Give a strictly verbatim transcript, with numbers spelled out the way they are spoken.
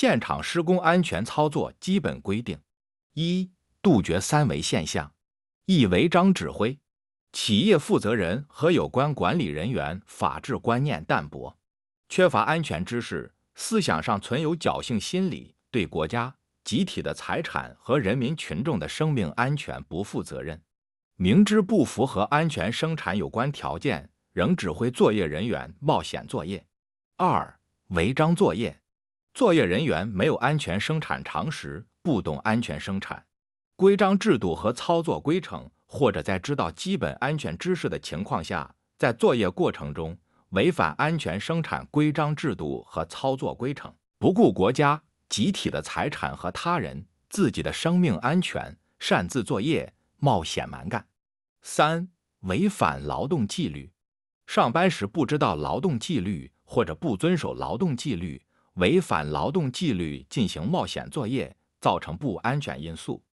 现场施工安全操作基本规定：一、杜绝三违现象。一、违章指挥。企业负责人和有关管理人员法治观念淡薄，缺乏安全知识，思想上存有侥幸心理，对国家、集体的财产和人民群众的生命安全不负责任。明知不符合安全生产有关条件，仍指挥作业人员冒险作业。二、违章作业。作业人员没有安全生产常识，不懂安全生产。规章制度和操作规程，或者在知道基本安全知识的情况下，在作业过程中违反安全生产规章制度和操作规程，不顾国家、集体的财产和他人、自己的生命安全，擅自作业、冒险蛮干。三、违反劳动纪律。上班时不知道劳动纪律或者不遵守劳动纪律，违反劳动纪律进行冒险作业，造成不安全因素。